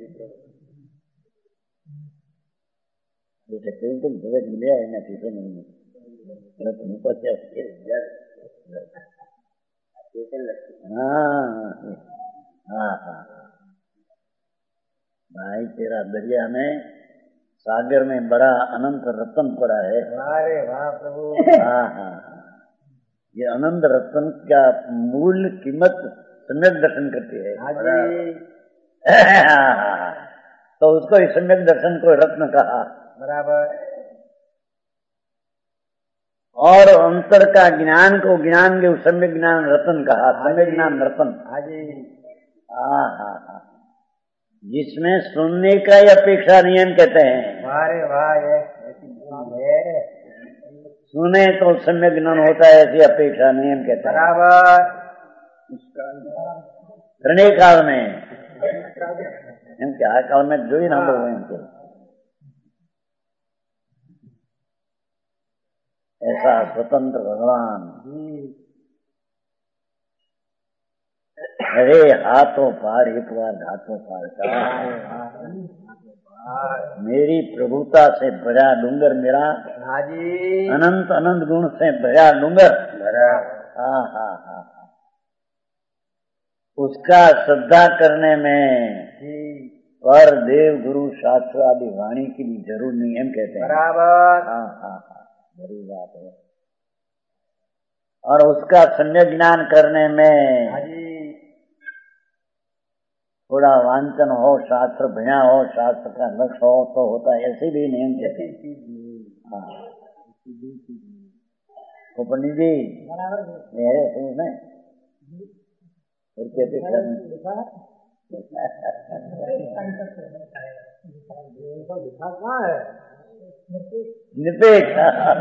એટલે કેવું તો ઝવેર મળ્યા એના પીછે નહીં हाँ हाँ हाँ भाई तेरा दरिया में सागर में बड़ा अनंत रत्न पड़ा है। अरे वाह प्रभु हाँ हाँ ये अनंत रत्न का मूल कीमत सम्यक दर्शन करती है। हाँ जी तो उसको इस सम्यक दर्शन को रत्न कहा। बराबर और अंतर का ज्ञान को ज्ञान के उस सम्यक ज्ञान रत्न कहा। सम्यक ज्ञान रत्न हाँ जी हाँ हाँ हाँ जिसमें सुनने का ही अपेक्षा नियम कहते हैं। अरे वाह ये है सुने तो सम्यक ज्ञान होता है, ऐसी अपेक्षा नियम कहते हैं। बराबर प्रणय काल में एम के आ काल में जो ही ना बोल रहे हैं ऐसा स्वतंत्र भगवान अरे हाथों पार एक बार हाथों पार का मेरी प्रभुता से भरा डूंगर मेरा। हाँ जी अनंत अनंत गुण से भरा डूंगर हाँ हाँ हाँ उसका श्रद्धा करने में पर देव गुरु शास्त्र आदि वाणी की भी जरूर नहीं हम कहते हैं। बराबर हाँ हाँ हाँ बड़ी बात है। और उसका सम्यक ज्ञान करने में हाँ जी थोड़ा वांचन हो, शास्त्र भया हो, शास्त्र का लक्ष्य हो तो होता है, ऐसे भी नहीं कहते। हाँ तो पंडित जी मेरे सुन अपेक्षा निरपेक्ष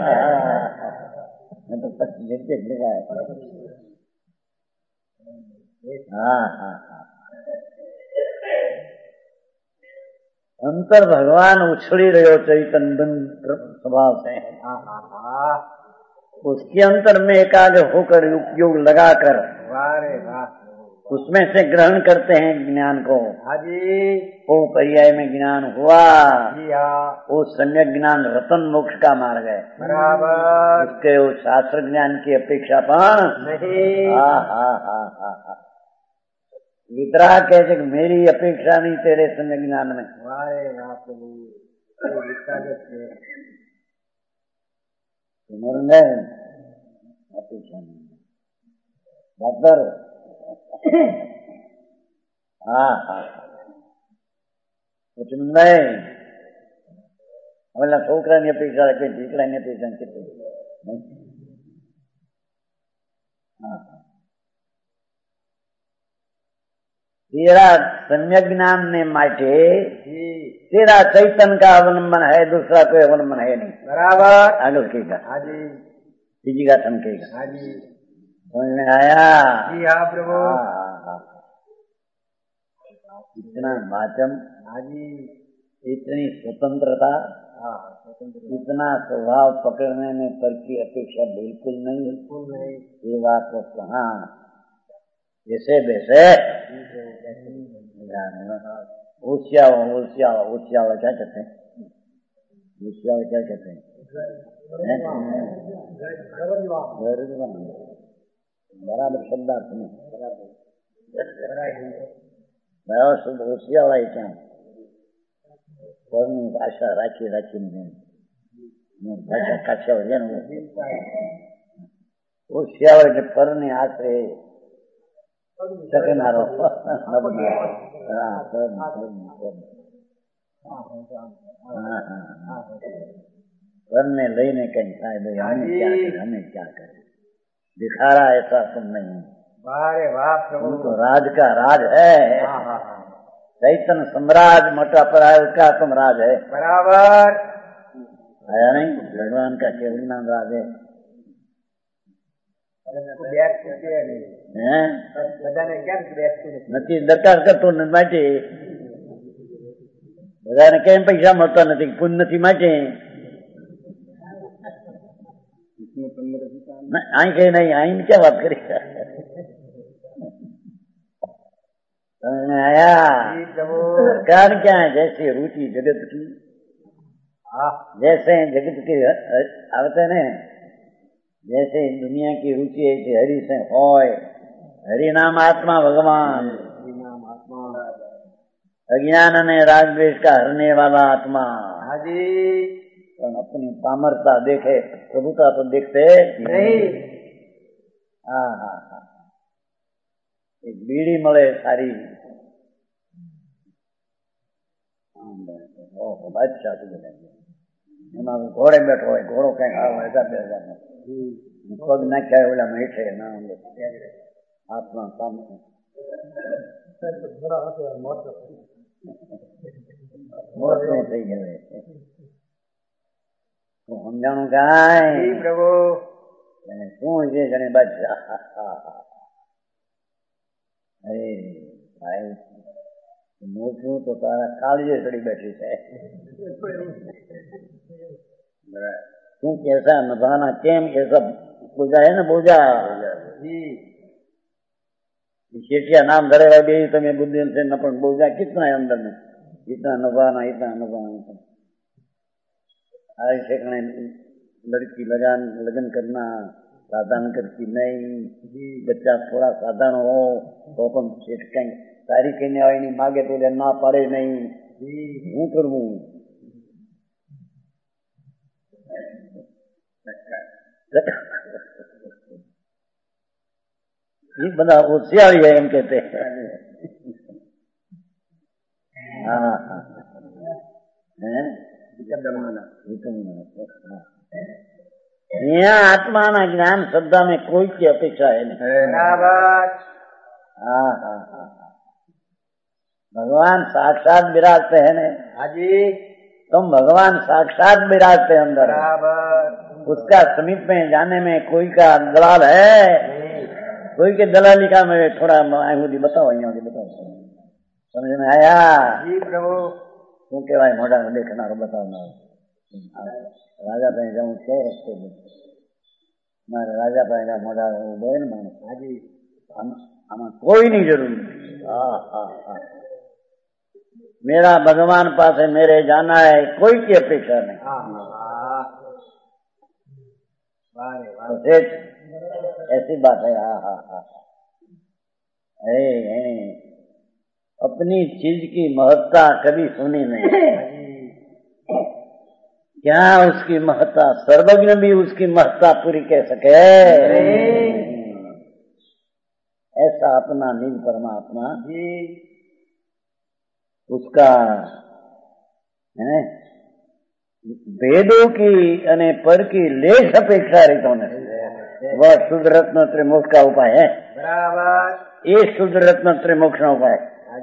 निरपेक्ष लिखा है। हाँ हाँ हाँ अंतर भगवान उछड़ी रहो चैतन्य स्वभाव से उसके अंतर में एकाग्र होकर उपयोग लगाकर उसमें से ग्रहण करते हैं ज्ञान को। हाँ जी वो पर्याय में ज्ञान हुआ जी हाँ वो सम्यक ज्ञान रतन मोक्ष का मार्ग है। बराबर उसके वो शास्त्र ज्ञान की अपेक्षा पर नहीं। हाँ हाँ हाँ हाँ हाँ वितराग कहते कि मेरी अपेक्षा नहीं तेरे सम्यक ज्ञान में। वारे वाह प्रभु अपेक्षा नहीं डॉक्टर हाँ हाँ कुछ नहीं हमें छोकरा नहीं अपेक्षा रखे दीकरा नहीं अपेक्षा नहीं। हाँ तेरा सम्यक ज्ञान ने माटे तेरा चैतन्य का अवलंबन है, दूसरा कोई अवलंबन है नहीं। बराबर आगे उसकेगा हाँ जी तीजी का थमकेगा। हाँ जी समझ में आया? जी हाँ प्रभु हाँ हाँ इतना वाचन, हाँ जी, इतनी स्वतंत्रता, हाँ स्वतंत्र, इतना स्वभाव पकड़ने में पर की अपेक्षा बिल्कुल नहीं, बिल्कुल नहीं, ये बात तो कहाँ जैसे वैसे ऊर्सिया ऊर्सिया ऊर्सिया क्या कहते हैं, ऊर्सिया क्या कहते हैं, बराबर शब्दार्थ में बराबर शुद्ध ऊर्सिया वाला क्या भाषा राखी राखी भाषा काठियावाड़ ऊर्सिया वाले पर ने आश्रे શકનારો करने लेने कहीं शायद हमें क्या करे, हमें क्या करे, दिखा रहा ऐसा तुम नहीं। वाह वाह प्रभु, तो राज का राज है, चैतन्य सम्राट मोटा पराय का तुम राज है, बराबर आया नहीं, भगवान का केवल नाम राज है। નથી દરકાર કરતો માટે બધાને કેમ પૈસા મળતા નથી, પુણ્ય નથી માટે અહીં કઈ નહીં, અહીં क्या बात करी आया सरकार क्या है, जैसे रुचि जगत की, जैसे जगत के आवते ने जैसे दुनिया की रुचि है कि हरि से होय, हरि नाम आत्मा भगवान, अज्ञान ने राग द्वेष का हरने वाला आत्मा। हाजी, अपनी पामरता देखे, प्रभुता तो देखते नहीं। हाँ हाँ हाँ, एक बीड़ी मले सारी बादशाह घोड़े बैठो है, घोड़ो कहीं खाओ ऐसा बैठा पग नाख्या ओला मीठे ना आत्मा सामने मोटो થઈ ગયો તો સમજાણું કાંઈ પ્રભુ શું છે જણે બાદશાહ અરે ભાઈ મોટું તો તારા કાળજે ચડી બેઠી છે, શું कैसा नभाना केम कैसा बोझा है ना, बोझा शेठिया नाम धरेगा भी तमें बुद्धि से न, पण बोझा कितना है अंदर में, इतना नभाना इतना नभाना। आई ठेकाने लड़की लगान लगन करना साधन करती नहीं, बच्चा थोड़ा साधन हो तो अपन सेठ कहीं सारी कहने वाली नहीं मांगे तो ना पाड़े नहीं, हूँ करवू ये बड़ा होशियारी है, हम कहते हैं। हाँ हाँ यहाँ आत्मा ना ज्ञान श्रद्धा में कोई की अपेक्षा है नहीं। हाँ हाँ हाँ, भगवान साक्षात विराजते हैं ने। हाजी, तुम भगवान साक्षात विराजते अंदर, उसका समीप में जाने में कोई का दलाल है, कोई के दलाली का मैं थोड़ा आंगुली बताओ, यहाँ की बताओ, समझ में आया? जी प्रभु। શું કહેવાય મોઢા દેખનારો બતાવનાર, રાજા પાસે જવું છે રસ્તે મારે રાજા પાસે મોઢા ઉભો ને માણસ, હાજી આમાં કોઈની જરૂર નથી। હા હા હા, मेरा भगवान पास है, मेरे जाना है, कोई की अपेक्षा नहीं। तो ऐसी बात है। हाँ हाँ हाँ, अपनी चीज की महत्ता कभी सुनी नहीं, क्या उसकी महत्ता, सर्वज्ञ भी उसकी महत्ता पूरी कह सके? ऐसा अपना निज परमात्मा उसका है वेदों की अने पर की लेश अपेक्षा रहितो नहीं, वह शुद्ध रत्न त्रिमोक्ष का उपाय है। बराबर, ये शुद्ध रत्न त्रिमोक्ष का उपाय,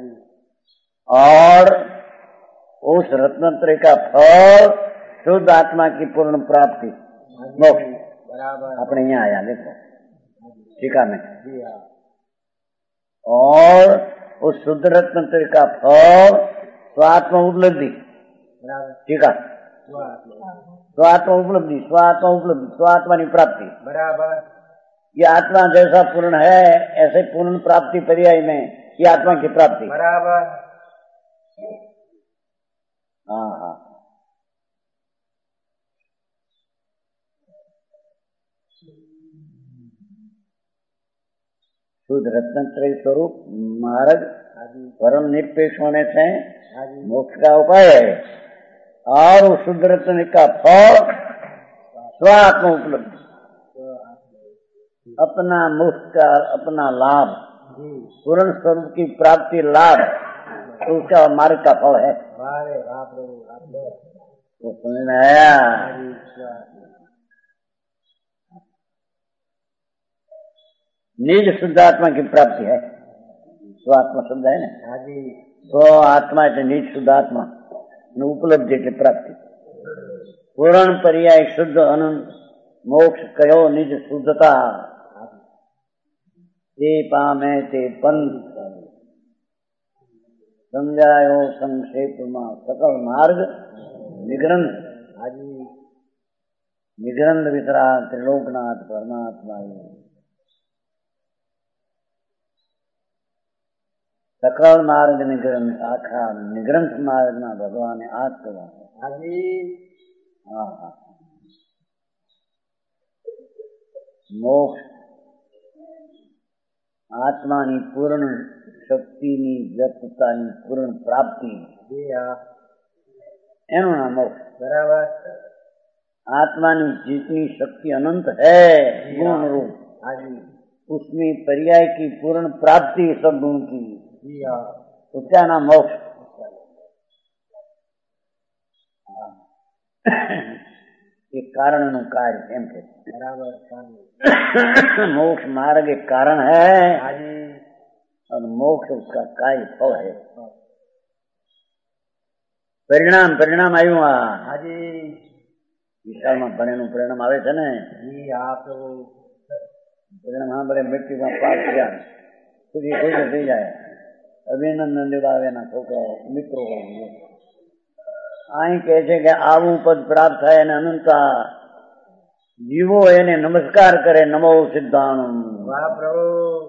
और उस रत्नत्रय का फल शुद्ध आत्मा की पूर्ण प्राप्ति मोक्ष। बराबर, अपने यहाँ आया देखो टीका में, और उस शुद्ध रत्न का फल स्वात्म उपलब्धि। ठीक है, स्वात्म उपलब्धि, स्वात्म उपलब्धि, स्वात्मा की प्राप्ति। बराबर। ये आत्मा जैसा पूर्ण है ऐसे पूर्ण प्राप्ति पर्याय में ये आत्मा की प्राप्ति। बराबर। हाँ हाँ, शुद्ध रत्नत्रय स्वरूप मार्ग परम निरपेक्ष होने से मोक्ष का उपाय है, और उस शुद्ध रत्न का फल स्वात्म उपलब्धि, अपना मुक्त का अपना लाभ, पूर्ण स्वरूप की प्राप्ति लाभ, तो उसका मार्ग का फल है। तो समझ में आया? निज शुद्धात्मा की प्राप्ति है। स्वात्मा शब्द है ना, स्व आत्मा है निज शुद्धात्मा उपलब्धि की प्राप्ति। पूर्ण पर्याय शुद्ध अनंत मोक्ष कहो निज शुद्धता, ते पामे ते पंथ समझायो संक्षेप में सकल मार्ग निग्रंथ। निग्रंथ वितराग त्रिलोकनाथ परमात्मा सकल मार्ग निग्रंथ आखा निग्रंथ मार्ग ना भगवान ने आज कहा। हाँ हाँ, मोक्ष आत्मानी पूर्ण शक्तिनी व्यक्ततानी पूर्ण प्राप्ति एनु नाम मोक्ष। बराबर। आत्मानी जितनी शक्ति अनंत है गुण रूप, उसमें पर्याय की पूर्ण प्राप्ति सब गुण की, उसका नाम मोक्ष। एक कारण नु कार्य एम के बराबर। मोक्ष मार्ग एक कारण है और मोक्ष उसका कार्य फल है। परिणाम परिणाम आयु विशाल में बने परिणाम आवे थे ने परिणाम हाँ बड़े मृत्यु में पास किया खुद ही खुद थी जाए। अभिनंदन दिलावे ना छोकरा मित्रों हो गए आई कहे छे कि आवू पद प्राप्त थाय ने अनंता जीवो एने नमस्कार करे नमो सिद्धाणम। वाह प्रभु।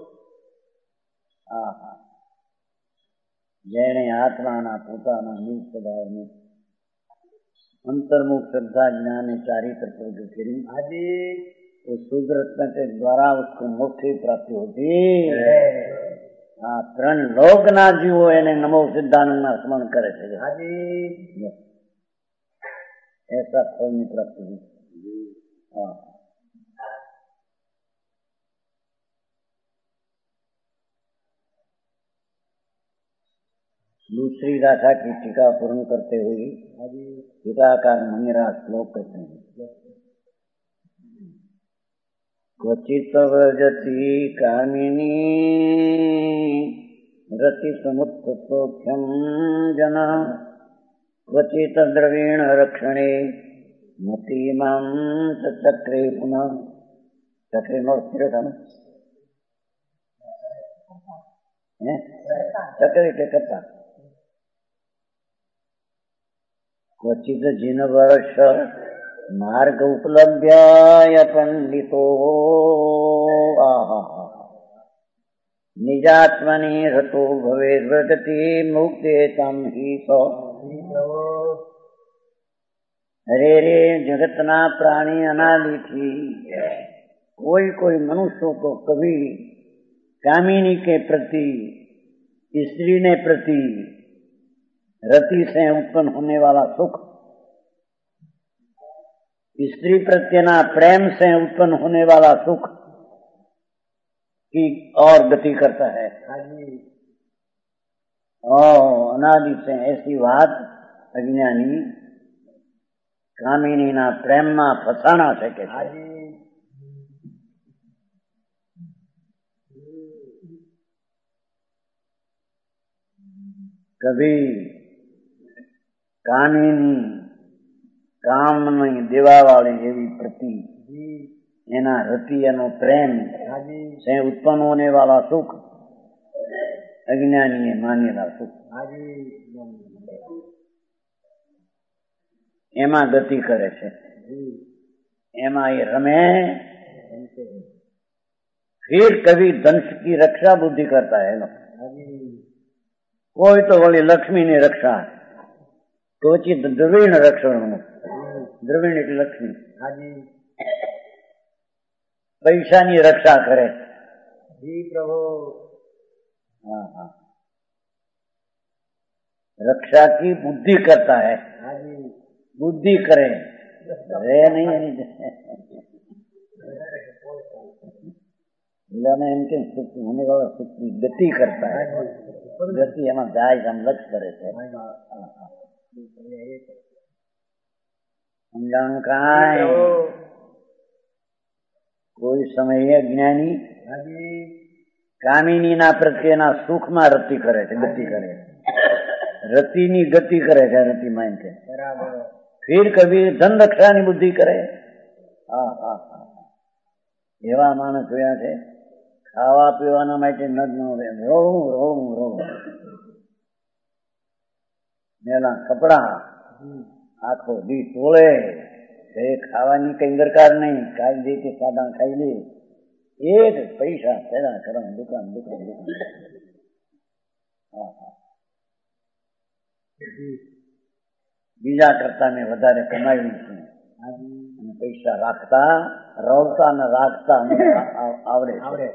हाँ हाँ, जेने आत्माना पोताना निज स्वभावने अंतर्मुख श्रद्धा ज्ञान चारित्र प्रगट करी आदि उस शुद्ध रत्न के द्वारा उसको मोक्ष की प्राप्ति होती है। हाँ, त्रण लोक ना जीवो एने नमो सिद्धानंद ना स्मरण करे थे हाजी, ऐसा फल नहीं प्राप्त हुई। हाँ, दूसरी गाथा की टीका पूर्ण करते हुए टीकाकार मंगेरा श्लोक कहते हैं। क्वचित व्रजति कामिनी रति समुत्थोख्यम जना क्वचित द्रवीण रक्षणे मति मां चक्रे पुनः चक्रे नौ स्थिर था ना चक्रे के करता क्वचित जिन वर्ष मार्ग उपलभ्य पंडितो आहा निजात्मनि रतो भवेद् व्रजति मुक्ते तम ही तो। अरे रे जगतना प्राणी अनादि थी, कोई कोई मनुष्यों को कभी कामिनी के प्रति स्त्री ने प्रति रति से उत्पन्न होने वाला सुख, स्त्री प्रत्यना प्रेम से उत्पन्न होने वाला सुख की और गति करता है। और अनादि से ऐसी बात अज्ञानी कामिनी ना प्रेम में फंसा ना सके। कभी कामिनी कामनी देवावाળી એવી પ્રતિ એના રતિ એનો પ્રેમ से उत्पन्न होने वाला सुख અજ્ઞાની માનેલા સુખ હાજી એમાં ગતિ કરે છે, એમાં એ રમે. फिर कभी दंश की रक्षा बुद्धि करता है ना, कोई तो बोली लक्ष्मी ने रक्षा तो द्रविण रक्षण, द्रविण એટલે લક્ષ્મી, પૈસાની રક્ષા કરે. જી પ્રભુ. हाँ हाँ, रक्षा की बुद्धि करता है, बुद्धि करे रे नहीं. में इनके सुख होने वाला सुख की गति करता है, गति एम जाए हम लक्ष्य करे थे. समझाणु कहाँ है? કોઈ સમયે જ્ઞાની કામિની ના પ્રત્યેના સુખમાં રતિ કરે છે, ગતિ કરે, રતિની ગતિ કરે છે, રતિ માન છે. ફિર કભી ધન રક્ષાની બુદ્ધિ કરે. હા હા હા, એવા માણસ જોયા છે, ખાવા પીવાના માટે ન જ ન રોવું રોવું રોવું, મેલા કપડા આખો દી તોળે, ખાવાની કઈ દરકાર નહીં, ખાઈ દે કે સાદા ખાઈ લે, એક પૈસા પેલા કરવા દુકાન દુકાન દુકાન. બીજા કરતા મેં વધારે કમાયું છે અને પૈસા રાખતા રવતા ને રાખતા આવડે આવડે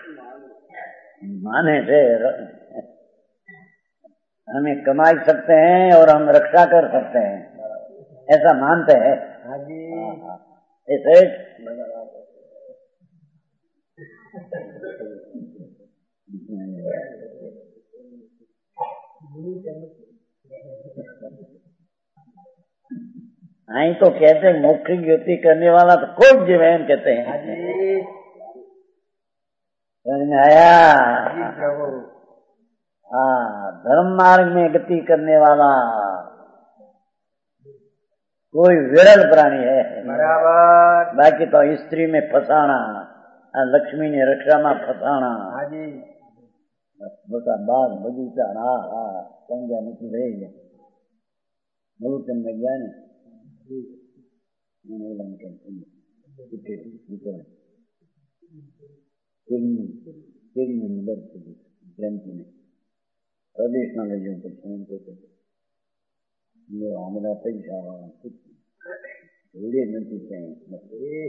माने से हमें कमाई सकते हैं और हम रक्षा कर सकते हैं, ऐसा मानते हैं. ऐसे आई तो कहते हैं मोक्ष की गति करने वाला तो खूब जीवन कहते हैं. आया हाँ, धर्म मार्ग में गति करने वाला कोई विरल प्राणी है बराबर. बाकी तो स्त्री में फसाना, लक्ष्मी ने रक्षा में फसाना, मोटा बाग बगीचा हाँ हाँ समझा नहीं रही है. मुलुचन में गया नहीं प्रदेश में लगे हमारा पैसा नहीं चाहिए.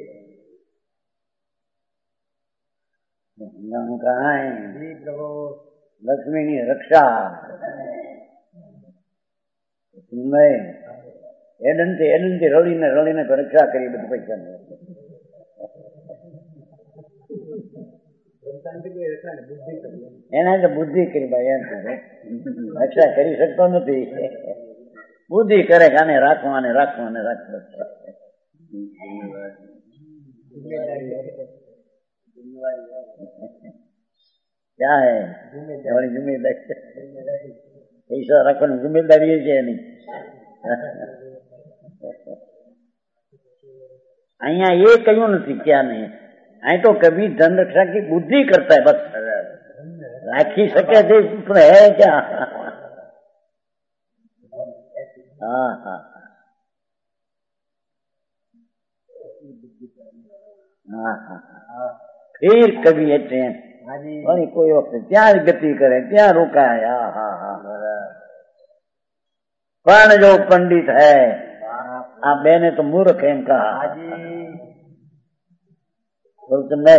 कहा है लक्ष्मी की रक्षा एडन से एडन से रली ने रली ने रक्षा करी बधु पैसा एना तो बुद्धि करी भाई एम रक्षा करी सकता नहीं, बुद्धि करे खाने राखवा ने राखवा ने राख. क्या है हमारी जिम्मेदारी, पैसा रखने जिम्मेदारी है नहीं. अहिया ये क्यों नहीं क्या नहीं, आई तो कभी धन रक्षा की बुद्धि करता है बस, राखी सके देश है क्या. हाँ हाँ हाँ हाँ. फिर कभी एटे और कोई वक्त त्या गति करे त्या रोकाय. हाँ हाँ हाँ. पण जो पंडित है आप बेने तो मूर्ख है कहा, बोलते मैं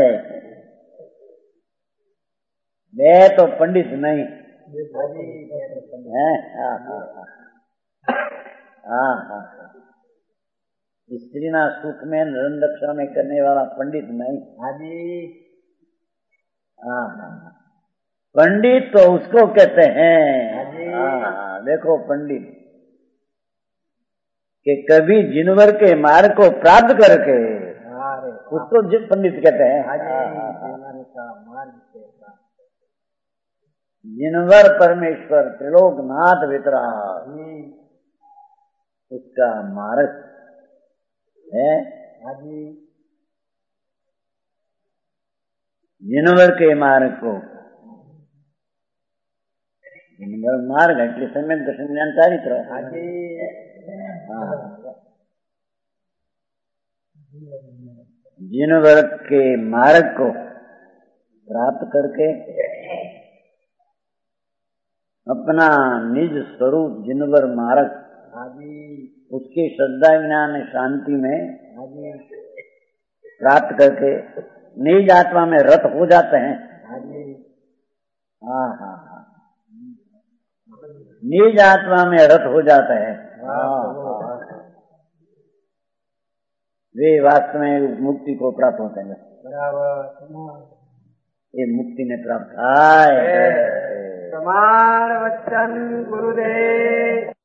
मैं तो पंडित नहीं है. हाँ हाँ हाँ हाँ. स्त्री ना सुख में रन रक्षा में करने वाला पंडित नहीं. हाँ हाँ, पंडित तो उसको कहते हैं. हाँ देखो पंडित कि कभी जिनवर के मार्ग को प्राप्त करके उसको पंडित कहते हैं. जिनवर परमेश्वर त्रिलोकनाथ वितराग उसका मार्ग है. जिनवर के मार्ग को जिनवर मार्ग એટલે સમ્યક દર્શન જ્ઞાન ચારિત્ર जिनवर के मार्ग को प्राप्त करके अपना निज स्वरूप जिनवर मार्ग उसके श्रद्धा ज्ञान शांति में प्राप्त करके निज आत्मा में रत हो जाते हैं। हाँ हाँ हाँ निज आत्मा में रत हो जाता है। वे वास्तव में मुक्ति को प्राप्त होते हैं। ये मुक्ति ने प्राप्त आए। समार वचन गुरुदेव।